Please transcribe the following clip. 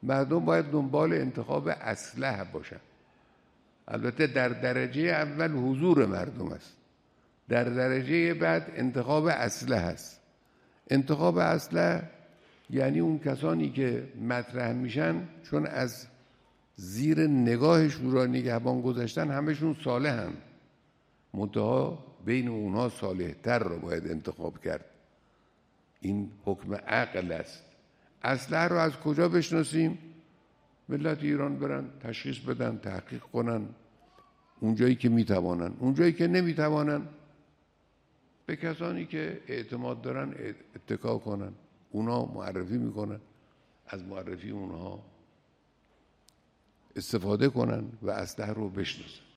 مردم باید دنبال انتخاب اسلحه باشن. البته در درجه اول حضور مردم است، در درجه بعد انتخاب اسلحه است. انتخاب اسلحه یعنی اون کسانی که مطرح میشن چون از زیر نگاه شورای نگهبان گذاشتن همشون صالحن، منتها بین اونها صالح تر رو باید انتخاب کرد. این حکم عقل است. اسلحه رو از کجا بشناسیم؟ ملت ایران برن تشخیص بدن، تحقیق کنن اونجایی که میتوانن. اونجایی که نمیتوانن به کسانی که اعتماد دارن اتکا کنن، اونا معرفی میکنن، از معرفی اونها استفاده کنن و اسلحه رو بشناسن.